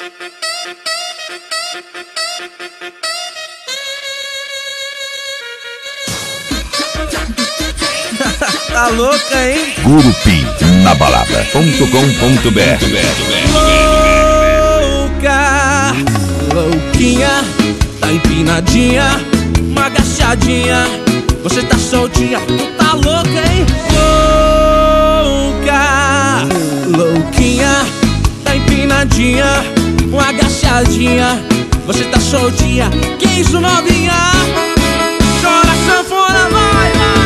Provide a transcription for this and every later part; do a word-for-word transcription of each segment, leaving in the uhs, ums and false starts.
Tá louca, hein? Gurupi na balada ponto com ponto br. Louca, louquinha, tá empinadinha, uma agachadinha, você tá soltinha, tu tá louca, hein? Louca, louquinha, tá empinadinha, uma agachadinha, você tá soltinha, que isso, novinha? Chora sanfona, vai, vai, vai.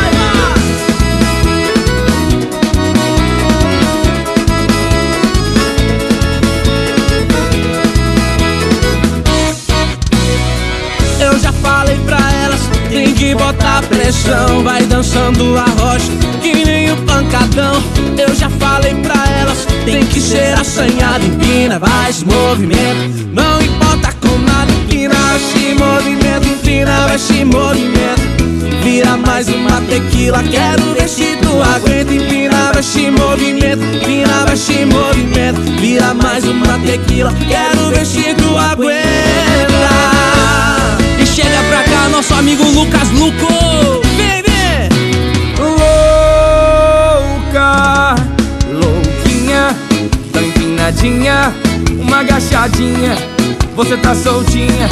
Eu já falei pra elas, tem que botar pressão, vai dançando a rocha, que nem o pancadão. Eu já falei pra elas, tem que ser assanhado, empina, vai se movimenta, não importa com nada, empina, vai se movimenta, empina, vai se movimenta. Vira mais uma tequila, quero ver se tu aguenta, empina, vai se movimenta, empina, vai se movimenta. Vira mais uma tequila, quero ver se tu aguenta. E chega pra cá nosso amigo Lucas Luco, vem, vem! Louca, louquinha, tá empinadinha, uma agachadinha, você tá soltinha.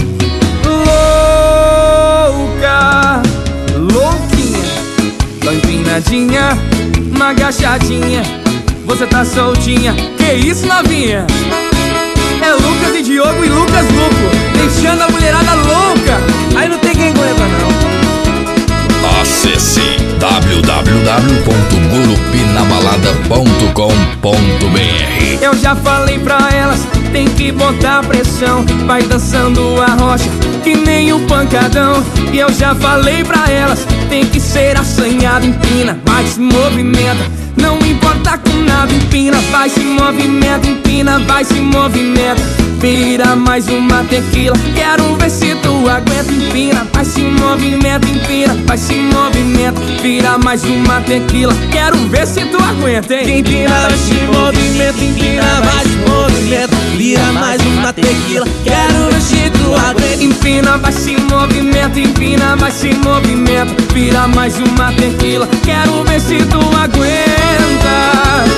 Louca, louquinha, tá empinadinha, uma agachadinha, você tá soltinha. Que isso, novinha? É Lucas e Diogo e Lucas Luco, deixando a mulherada louca. Aí não tem quem aguenta não. Acesse w w w ponto gurupi na balada ponto com ponto br. Eu já falei pra elas, tem que botar pressão, vai dançando a rocha, que nem o pancadão. E eu já falei pra elas, tem que ser assanhado, empina, vai se movimenta, não importa com nada, empina, vai se movimenta, empina, vai se movimenta. Vira mais uma tequila, quero ver se tu aguenta, empina, vai se movimenta, empina, vai se movimenta. Vira mais uma tequila, quero ver se tu aguenta, hein? Empina, vai se movimenta, empina, vai se movimenta. Vira mais uma tequila, quero ver se tu aguenta. Empina, vai se movimenta, empina, vai se movimenta. Vira mais uma tequila, quero ver se tu aguenta.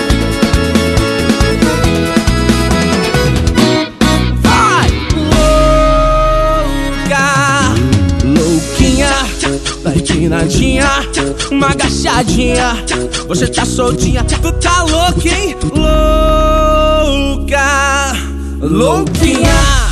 Tá empinadinha, uma agachadinha, você tá soltinha, tu tá louca, hein? Louca, louquinha.